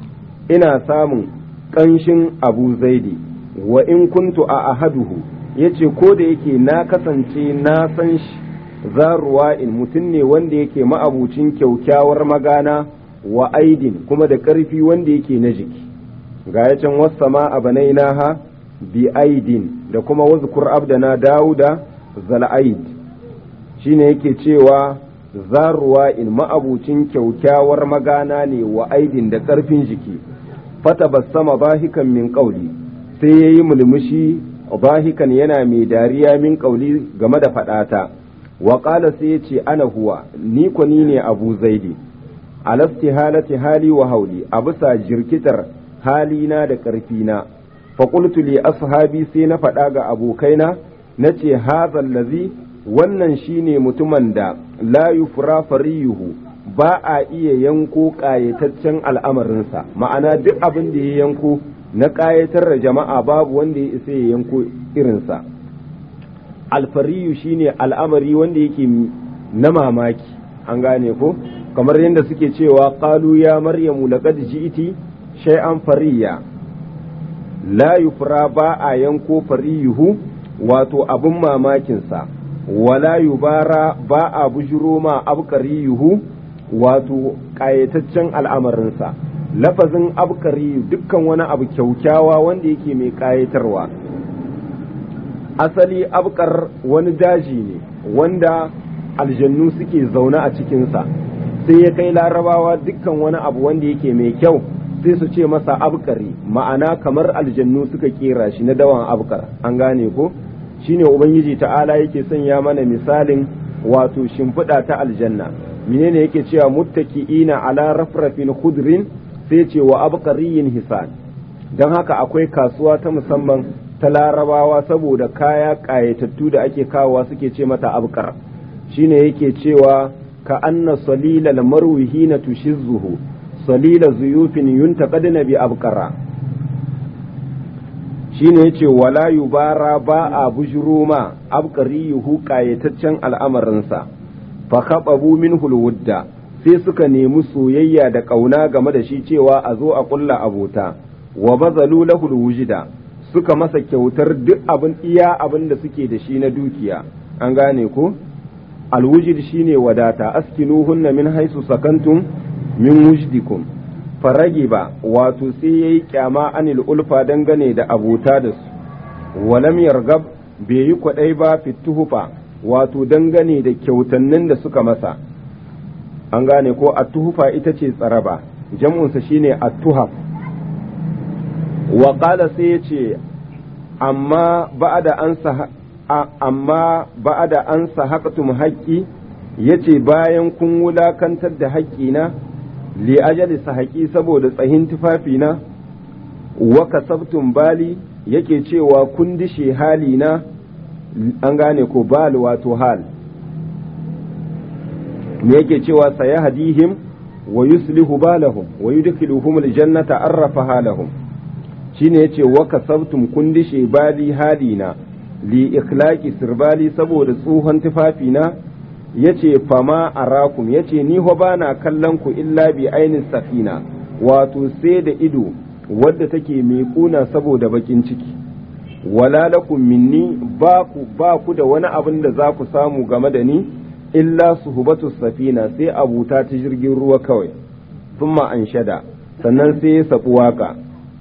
ina samun kanshin abu zaidi, wa in kuntu a ahaduhu, yace ko da yake na kasance na san shi, zaruwa'in mutum ne wanda yake ma'abucin kyaukyawar magana, wa aidin kuma da ƙarfi wanda yake na jiki. Ga ya can wasama a banainaha bi aidin, da kuma wazkur abdana dawuda zal'aid, shine yake cewa zaruwa'in ma'abucin kyaukyawar magana ne, wa aidin da ƙarfin jiki. Fata bassama bahikan min ƙauli, sai yayi mulmushi bahikan yana mai dariya min ƙauli game da faɗata. Wa ƙala sai ya ce ana huwa, ni ko ni ne abu zaidi, alasti halati hali wa hauli, a bisa jirkitar halina da ƙarfina. Faƙultu li ashabi, sai na faɗa ga abokaina, na ce hazal lazi, wannan shine mutumin da la yufra fariyuhu, ba a iya yanko ƙayataccen al'amarinsa, ma'ana duk abin da ya yanko na ƙayatar da jama'a babu wanda ya isa ya yanko irinsa. Alfariyu shine al'amari wanda yake na mamaki, an gane ko, kamar yadda suke cewa qalu ya maryamu laqad ji'ti shay'an fariya, la yufra, ba a yanko fariyuhu wato abun mamakinsa, wala yubara, ba a bujuro ma abqariyuhu wato ƙayataccen al'amarinsa. Lafazin abqariyu dukkan wani abu kyaukyawa wanda yake mai ƙayatarwa. Asali abkar wani daji ne wanda aljannu suke zaune a cikinsa, sai ya kai larabawa dukkan wani abu wanda yake mai kyau sai su ce masa abkari, ma'ana kamar aljannu suka kera shi na dawan abkar. an gane ko shine ubangiji ta'ala yake sanya mana misalin wato shimfiɗa ta aljanna. menene yake cewa muttaki'ina ala rafrafin khudrin, sai ce wa abqariyin hisan. dan haka akwai kasuwa ta musamman ta larabawa saboda kaya kayatattu da ake kawowa suke ce mata abqar. shine yake cewa ka anna salilal marwihina tushizzuhu salila zuyufin yuntaqadna bi abqara. shine yace wala yubara ba a bujruma abqariyuhu kayataccen al'amarinsa fa khababu minhu alwudda, sai suka nemi soyayya da kauna game da shi cewa a zo a kulla abota. wa bazalu lahu alwujda, suka masa kyautar duk abin da suke da shi na dukiya. an gane ko alwujid shine wadata. askinuhunna min haisu sakantum min wujdikum. faragiba wato sai yayi kyama anil ulfa dangane da abota da su. walam yargab bai yi kwadai ba fituhufa wato dangane da kyautannin da suka masa. an gane ko at-tuhufa ita ce tsaraba, jam'unsa shine at-tuhaf. wa qala sai yace amma ba'da an sahaqtum haqqi, yace bayan kun wulakantar da haƙƙina, li ajali sahaqi saboda tsahin tufafina, wa kasabtum bali yake cewa kun dishe halina. an gane ko bal wato hal, me yake cewa sayahdihim wa yuslihu balahum wa yudkhiluhum aljannata arrafa halahum. shine yace wa kasabtum kun dishe bali halina li ikhlaqi sirbali saboda tsohon tufafina. yace fama arakum, yace ni ho bana kallon ku illa bi ainin safina, wato sai da ido wadda take mai kuna saboda bakin ciki. wala lakum minni ba ku da wani abin da za ku samu game da ni illa suhbatu safina, sai abuta ta jirgin ruwa kawai. thumma anshada, sannan sai ya sabu waka.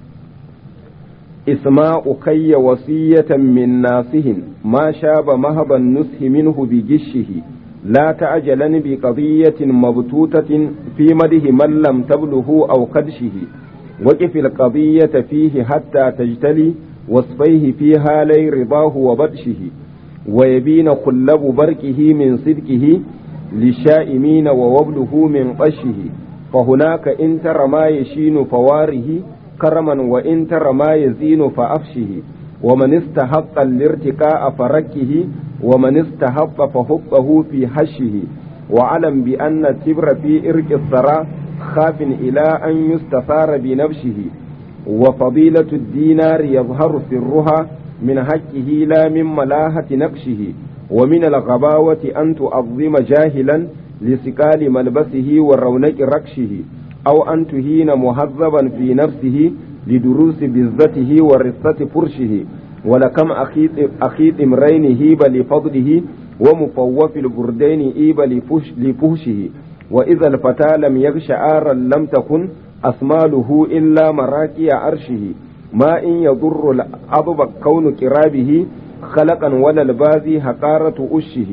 isma'u kayya wasiyatan min nasihin ma shaba mahaban nushi minhu bi gishihi la ta'jalan bi qadiyatin mabtutatin fi madhi man lam tabluhu aw kadshihi waqif al qadiyata fihi hatta tajtali wasfayhi fi halay ridahu wa badshihi wa yabina kullabu barqihi min sidqihi للشائمين ووبله من قشه فهناك إن ترى ما يشين فواره كرما وإن ترى ما يزين فأفشه ومن استحق الارتقاء فركه ومن استحق فحقه في حشه وعلم بأن التبر في إرك الثرى خاف إلى أن يستثار بنفشه وفضيلة الدينار يظهر سرها من حقه لا من ملاهة نقشه ومن الغباوة أن تعظم جاهلا لسكال ملبسه ورونق ركشه أو أن تهين مهذبا في نفسه لدروس بزته ورثة فرشه ولكم أخيط امرين هيب لفضله ومفوف البردين إيب لفهشه وإذا الفتى لم يغش آرا لم تكن أسماله إلا مراكي عرشه ما إن يضر الأضب كون كرابه خلقا ولا البازي حقارة أشه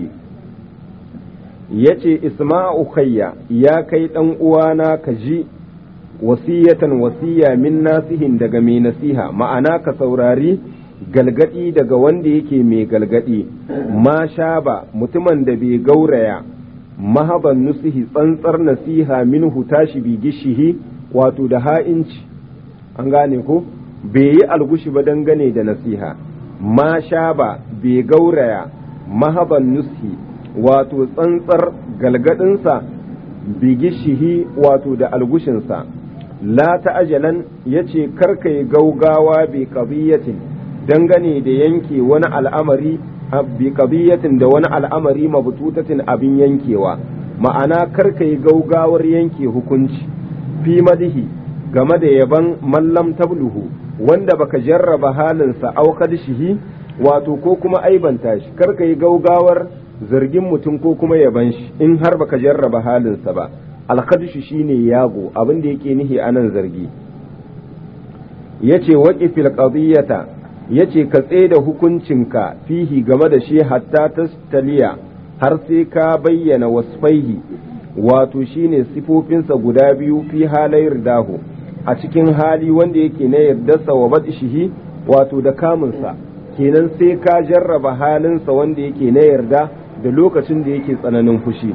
yace isma'u khayya ya kai dan uwana ka ji wasiyatan wasiya min nasihin daga mai nasiha, ma'ana ka saurari galgadi daga wanda yake mai galgadi. ma shaba mutumin da bai gauraya mahaban nusihi tsantsar nasiha minhu tashi bi gishihi wato da ha'inci. an gane ko bai yi algushi ba dangane da nasiha. ma shaba bai gauraya mahaban nusihi wato tsantsar galgadinsa bigishihi wato da algushinsa. la ta'ajalan yace karka yi gaugawa bi qadiyatin dangane da yanke wani al'amari bi qadiyatin da wani al'amari mabtutatin abin yankewa, ma'ana karka yi gaugawar yanke hukunci fi madihi game da yaban mallam tabluhu wanda baka jarraba halinsa au kadishihi wato ko kuma aibanta shi. karka yi gaugawar zargin mutum ko kuma yaban shi in har baka jarraba halinsa ba. alkhadshi shine yago, abin da yake nihi anan zargi. yace waqifil qadiyata yace ka tsaida hukuncinka fihi game da shi hatta tastaliya har sai ka bayyana wasfaihi wato shine sifofinsa guda biyu fi halayir dahu a cikin hali wanda yake na yardarsa wa batshihi wato da kamunsa kenan sai ka jarraba halinsa wanda yake na yarda da lokacin da yake tsananin fushi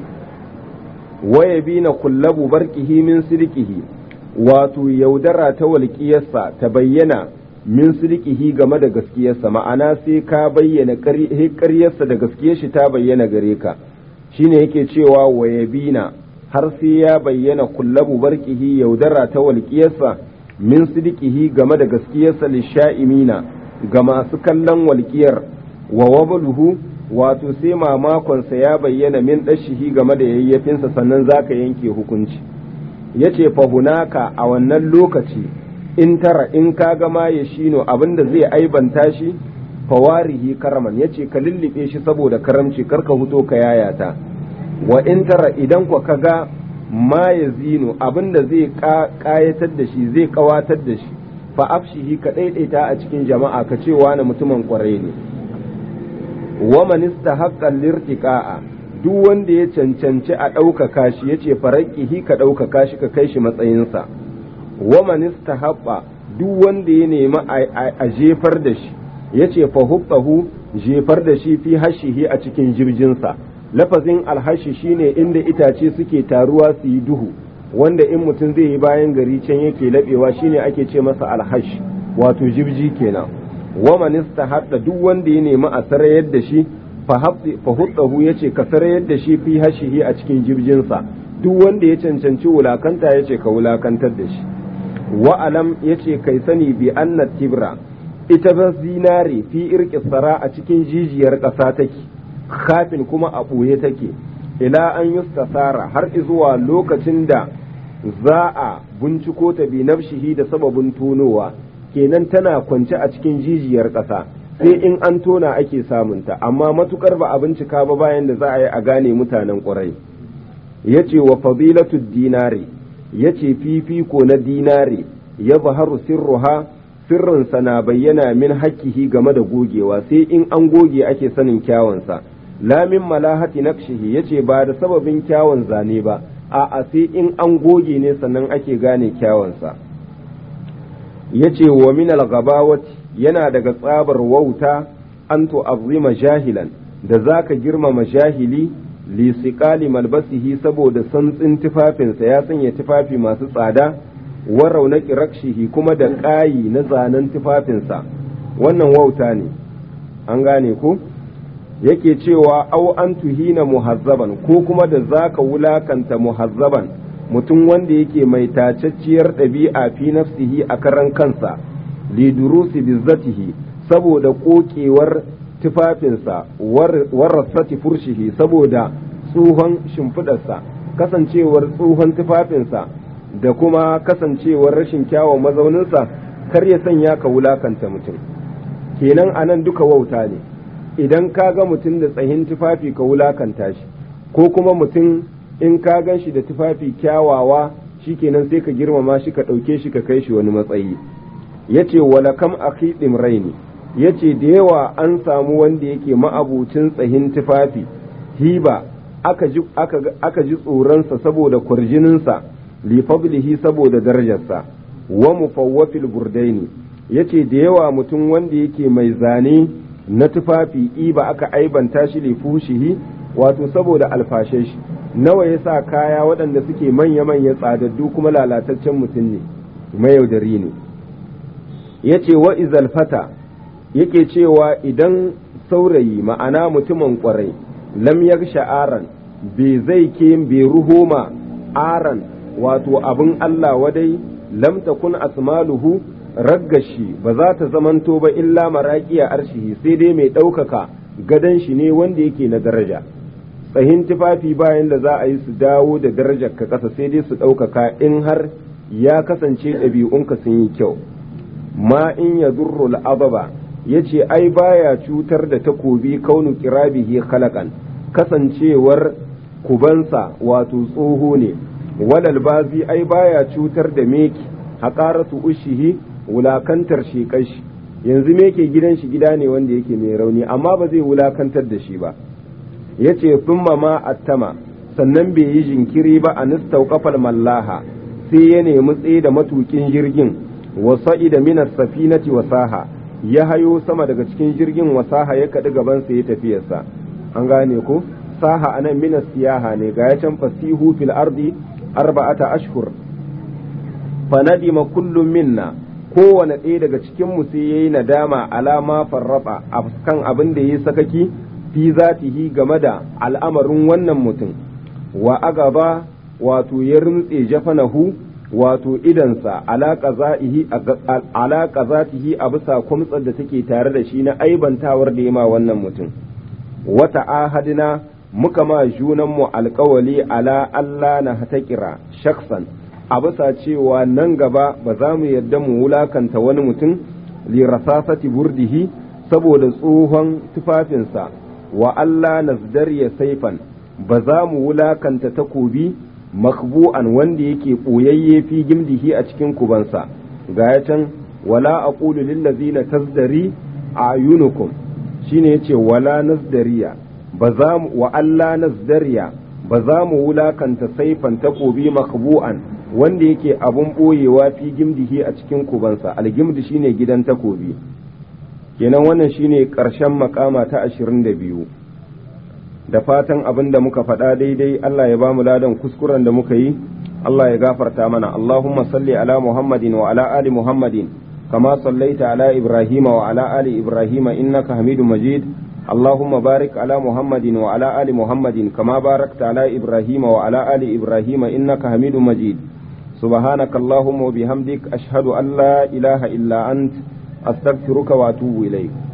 waya bi na kullabu barkihi min sirkihi wato yaudara ta walƙiyarsa ta bayyana min sirkihi game da gaskiyarsa ma'ana sai ka bayyana ƙaryarsa da gaskiyar shi ta bayyana gare ka shine yake cewa waya bina har sai ya bayyana kullabu barkihi yaudara ta walƙiyarsa min sirkihi game da gaskiyarsa lisha'imina ga masu kallon walƙiyar wa wabaluhu wato sai mamakonsa ya bayyana min ɗashihi game da yayyafinsa sannan za ka yanke hukunci ya ce fahunaka a wannan lokaci in tara in ka gama ya shino abinda zai aibanta shi fawarihi karaman ya ce ka lullube shi saboda karamci karka huto ka yayata wa in tara idan kwa ka ga ma ya zino abinda zai ƙayatar da shi zai ƙawatar da shi fa afshihi ka ɗaiɗaita a cikin jama'a ka ce wani mutumin ƙwarai ne wa man istahaqqa lirtiqa'a duk wanda ya cancanci a ɗaukaka shi yace faraqihi ka ɗaukaka shi ka kai shi matsayinsa wa man istahabba duk wanda ya nemi a jefar da shi yace fahubbahu jefar da shi fi hashihi a cikin jirjinsa lafazin alhashi shine inda itace suke taruwa su yi duhu wanda in mutum zai yi bayan gari can yake laɓewa shine ake ce masa alhash wato jibji kenan wa man istahadda duk wanda ya nemi a sarayar da shi fa huddahu yace ka sarayar da shi fi hashihi a cikin jibjinsa duk wanda ya cancanci wulakanta yace ka wulakantar da shi wa alam yace kai sani bi anna tibra ita ba zinare fi irqi sara a cikin jijiyar ƙasa take khafin kuma a ɓoye take ila an yustasara har zuwa lokacin da za a binciko ta bi nafshihi da sababin tonowa kenan tana kwance a cikin jijiyar ƙasa sai in an tona ake samunta amma matukar ba a bincika ba bayan da za a yi a gane mutanen ƙurai yace wa fadilatu dinari yace fifiko na dinari ya zaharu sirruha sirrinsa na bayyana min haƙƙihi game da gogewa sai in an goge ake sanin kyawunsa la min malahati naqshihi yace ba da sababin kyawun zane ba a'a sai in an goge ne sannan ake gane kyawunsa yace wa min al-ghabawati yana daga tsabar wauta an tu'azzima jahilan da zaka girmama jahili li siqali malbasihi saboda santsin tufafinsa ya sanya tufafi masu tsada wa raunaki rakshihi kuma da ƙayi na zanen tufafinsa wannan wauta ne an gane ko yake cewa au an tuhina muhazzaban ko kuma da zaka wulakanta muhazzaban mutum wanda yake mai tacacciyar ɗabi'a fi nafsihi a karan kansa li durusi bizzatihi saboda kokewar tufafinsa warasati furshihi saboda tsohon shimfidarsa kasancewar tsohon tufafinsa da kuma kasancewar rashin kyawun mazauninsa kar ya sanya ka wulakanta mutum kenan anan duka wauta ne idan ka ga mutum da tsahin tufafi ka wulakanta shi ko kuma mutum in ka gan shi da tufafi kyawawa shikenan sai ka girmama shi ka ɗauke shi ka kai shi wani matsayi yace wala kam akhi dimraini yace da yawa an samu wanda yake ma'abucin tsahin tufafi hiba aka ji tsoronsa saboda kwarjininsa li fadlihi saboda darajarsa wa mufawwafil burdaini yace da yawa mutum wanda yake mai zane na tufafi iba aka aibanta shi li fushihi wato saboda alfashe shi nawa yasa kaya waɗanda suke manya-manya tsadaddu kuma lalataccen mutum ne mayaudari ne yace wa izal fata yake cewa idan saurayi ma'ana mutumin kwarai lam yagsha aran bai zai ke bai ruhoma aran wato abin Allah wadai lam takun asmaluhu raggashi ba za ta zamanto ba illa maraqiya arshihi sai dai mai ɗaukaka gadon shi ne wanda yake na daraja tsahin tufafi bayan da za a yi su dawo da darajar ka ƙasa sai dai su ɗaukaka in har ya kasance ɗabi'unka sun yi kyau ma in ya zurro al'ababa ya ce ai baya cutar da takobi kaunu kirabihi khalakan kasancewar kubansa wato tsoho ne walal bazi ai baya cutar da meki haƙaratu ushihi wulakantar shekashi yanzu meke gidan shi gida ne wanda yake mai rauni amma ba zai wulakantar da shi ba yace thumma ma attama sannan bai yi jinkiri ba a nistauqafal mallaha sai ya nemi tsaye da matukin jirgin wa sa'ida minas safinati wasaha ya hayo sama daga cikin jirgin wasaha ya kaɗi gabansa ya tafiyarsa an gane ko saha anan minas siyaha ne ga ya can fasihu fil ardi arba'ata ashhur fa nadima kullum minna kowane ɗaya daga cikin mu sai yayi nadama alama farrafa kan abin da yayi sakaki fi zatihi game da al'amarin wannan mutum wa agaba wato ya rintse jafanahu wato idansa ala qazatihi a bisa kumtsar da take tare da shi na aibantawar da yima wannan mutum wata ahadina muka ma junanmu alkawali ala Allah na hatakira shaksan a bisa cewa nan gaba ba za mu yadda mu wulakanta wani mutum li rasasati burdihi saboda tsohon tufafinsa wa Allah nazdariya saifan ba za mu wulakanta takobi makbu'an wanda yake ɓoyayye fi gimdihi a cikin kubansa ga ya can wala aqulu lil ladzina tazdari ayunukum shine yace wala nazdariya ba za mu wa alla nazdariya ba za mu wulakanta saifan takobi makbu'an wanda yake abun ɓoyewa fi gimdihi a cikin kubansa algimdi shine gidan takobi kenan wannan shine ƙarshen makama ta 22 da fatan abin da muka faɗa daidai Allah ya ba mu ladan kuskuren da muka yi Allah ya gafarta mana Allahumma salli ala Muhammadin wa ala ali Muhammadin kama sallaita ala Ibrahim wa ala ali Ibrahim innaka Hamidum Majid Allahumma barik ala Muhammadin wa ala ali Muhammadin kama barakta ala Ibrahim wa ala ali Ibrahim innaka Hamidum Majid subhanaka Allahumma wa bihamdik ashhadu an la ilaha illa ant astaghfiruka wa atubu ilayk